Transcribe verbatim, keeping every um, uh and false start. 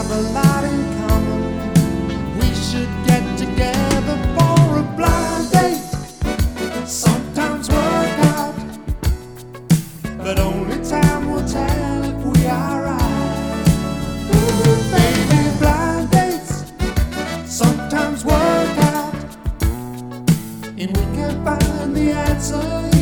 have a lot in common. We should get together for a blind date. Sometimes work out, but only time will tell if we are right. Ooh, baby, blind dates sometimes work out, and we can find the answer.